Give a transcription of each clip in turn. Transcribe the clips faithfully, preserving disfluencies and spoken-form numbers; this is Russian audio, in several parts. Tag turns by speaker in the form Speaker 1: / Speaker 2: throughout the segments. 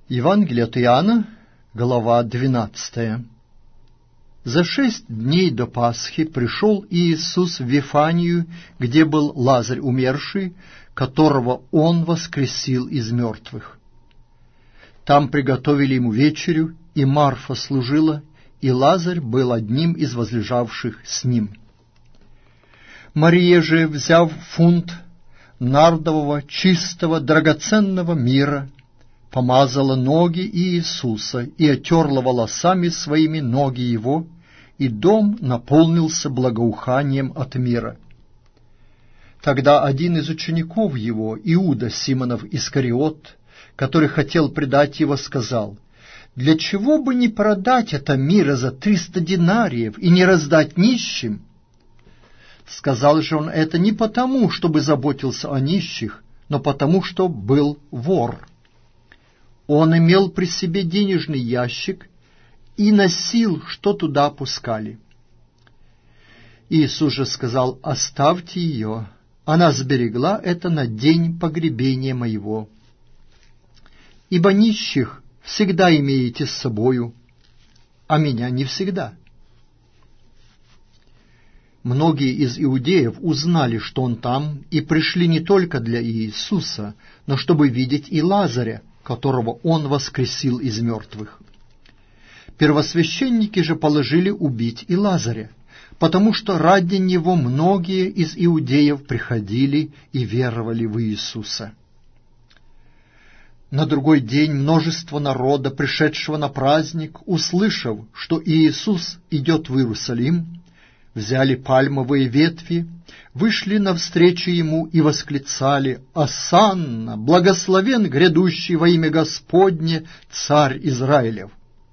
Speaker 1: Евангелие от Иоанна, глава двенадцатая. За шесть дней до Пасхи пришел Иисус в Вифанию, где был Лазарь умерший, которого Он воскресил из мертвых. Там приготовили ему вечерю, и Марфа служила, и Лазарь был одним из возлежавших с ним. Мария же, взяв фунт нардового, чистого, драгоценного мира, помазала ноги Иисуса и отерла волосами своими ноги Его, и дом наполнился благоуханием от мира. Тогда один из учеников Его, Иуда Симонов Искариот, который хотел предать Его, сказал: «Для чего бы не продать это мира за триста динариев и не раздать нищим?» Сказал же он это не потому, чтобы заботился о нищих, но потому, что был вор. Он имел при себе денежный ящик и носил, что туда опускали. Иисус же сказал: «Оставьте ее, она сберегла это на день погребения моего. Ибо нищих всегда имеете с собою, а меня не всегда». Многие из иудеев узнали, что он там, и пришли не только для Иисуса, но чтобы видеть и Лазаря, которого он воскресил из мертвых. Первосвященники же положили убить и Лазаря, потому что ради него многие из иудеев приходили и веровали в Иисуса. На другой день множество народа, пришедшего на праздник, услышав, что Иисус идет в Иерусалим, взяли пальмовые ветви, вышли навстречу Ему и восклицали: «Осанна! Благословен грядущий во имя Господне, Царь Израилев!»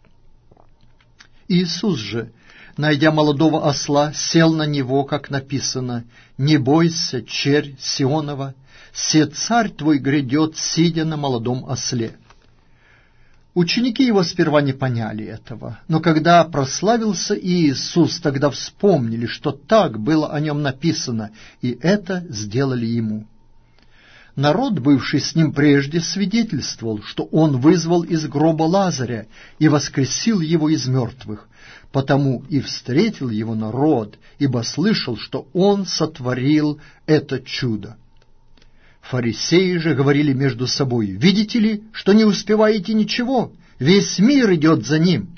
Speaker 1: Иисус же, найдя молодого осла, сел на него, как написано: «Не бойся, черь Сионова, се царь твой грядет, сидя на молодом осле». Ученики его сперва не поняли этого, но когда прославился Иисус, тогда вспомнили, что так было о нем написано, и это сделали ему. Народ, бывший с ним прежде, свидетельствовал, что он вызвал из гроба Лазаря и воскресил его из мертвых, потому и встретил его народ, ибо слышал, что он сотворил это чудо. Фарисеи же говорили между собой: «Видите ли, что не успеваете ничего? Весь мир идет за ним».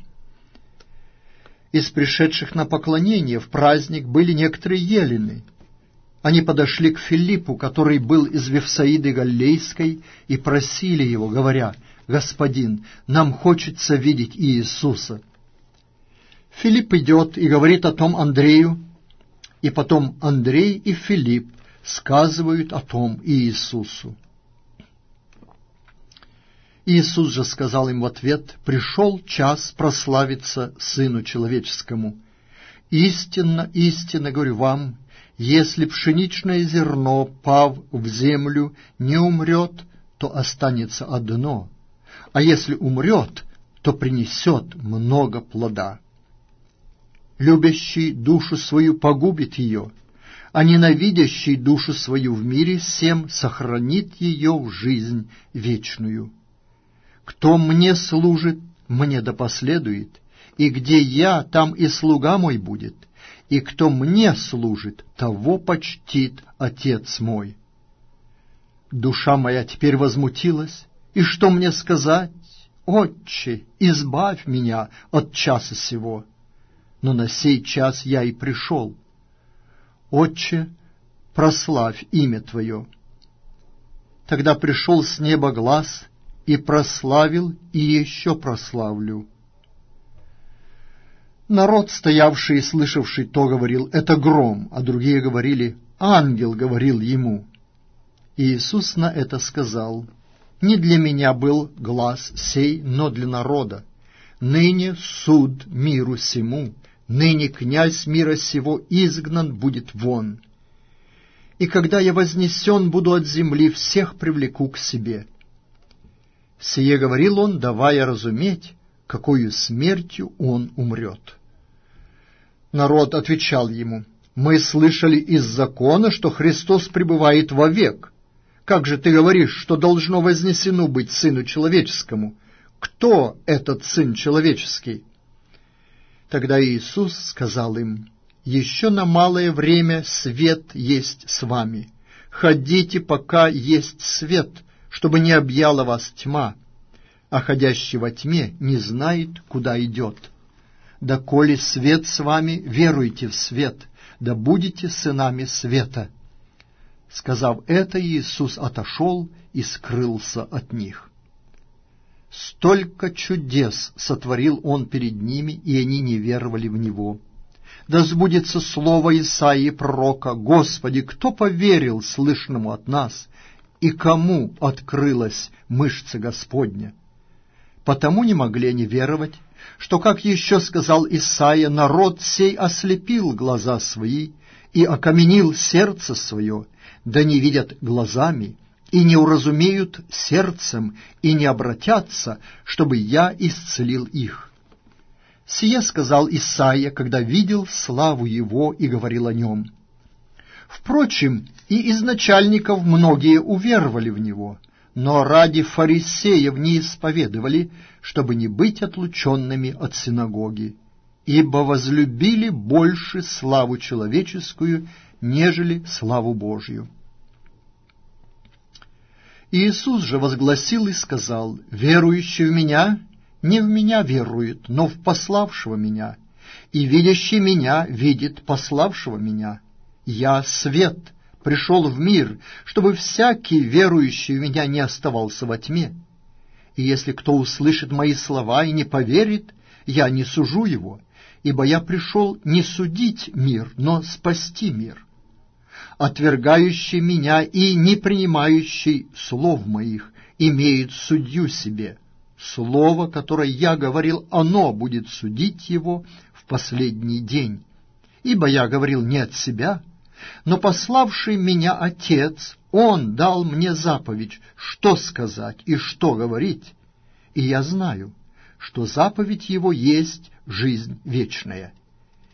Speaker 1: Из пришедших на поклонение в праздник были некоторые елены. Они подошли к Филиппу, который был из Вифсаиды Галилейской, и просили его, говоря: «Господин, нам хочется видеть Иисуса». Филипп идет и говорит о том Андрею, и потом Андрей и Филипп сказывают о том Иисусу. Иисус же сказал им в ответ: «Пришел час прославиться Сыну Человеческому. Истинно, истинно говорю вам, если пшеничное зерно, пав в землю, не умрет, то останется одно, а если умрет, то принесет много плода. Любящий душу свою погубит ее, а ненавидящий душу свою в мире сем сохранит ее в жизнь вечную. Кто мне служит, мне да последует, и где я, там и слуга мой будет, и кто мне служит, того почтит Отец мой». Душа моя теперь возмутилась, и что мне сказать? Отче, избавь меня от часа сего. Но на сей час я и пришел. Отче, прославь имя Твое. Тогда пришел с неба глас, и прославил, и еще прославлю. Народ, стоявший и слышавший то, говорил: «Это гром», а другие говорили: «Ангел говорил ему». Иисус на это сказал: «Не для меня был глас сей, но для народа. Ныне суд миру сему, ныне князь мира сего изгнан будет вон. И когда я вознесен буду от земли, всех привлеку к себе». Сие говорил он, давая разуметь, какою смертью он умрет. Народ отвечал ему: «Мы слышали из закона, что Христос пребывает вовек. Как же ты говоришь, что должно вознесено быть Сыну Человеческому? кто этот Сын Человеческий?» Тогда Иисус сказал им: «Еще на малое время свет есть с вами. Ходите, пока есть свет, чтобы не объяла вас тьма, а ходящий во тьме не знает, куда идет. Да коли свет с вами, веруйте в свет, да будете сынами света». Сказав это, Иисус отошел и скрылся от них. Столько чудес сотворил Он перед ними, и они не веровали в Него. Да сбудется слово Исаии пророка: «Господи, кто поверил слышному от нас, и кому открылась мышца Господня?» Потому не могли они веровать, что, как еще сказал Исаия, народ сей ослепил глаза свои и окаменил сердце свое, да не видят глазами, и не уразумеют сердцем, и не обратятся, чтобы я исцелил их. Сие сказал Исаия, когда видел славу его и говорил о нем. Впрочем, и из начальников многие уверовали в него, но ради фарисеев не исповедовали, чтобы не быть отлученными от синагоги, ибо возлюбили больше славу человеческую, нежели славу Божью. Иисус же возгласил и сказал: «Верующий в Меня не в Меня верует, но в пославшего Меня, и видящий Меня видит пославшего Меня. Я свет, пришел в мир, чтобы всякий, верующий в Меня, не оставался во тьме. И если кто услышит Мои слова и не поверит, Я не сужу его, ибо Я пришел не судить мир, но спасти мир. Отвергающий Меня и не принимающий слов Моих имеет судью себе. Слово, которое Я говорил, оно будет судить его в последний день. Ибо Я говорил не от себя, но пославший Меня Отец, Он дал мне заповедь, что сказать и что говорить. И Я знаю, что заповедь Его есть жизнь вечная.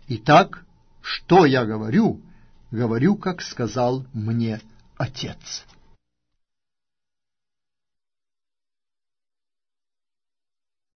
Speaker 1: Итак, что Я говорю, говорю, как сказал мне Отец».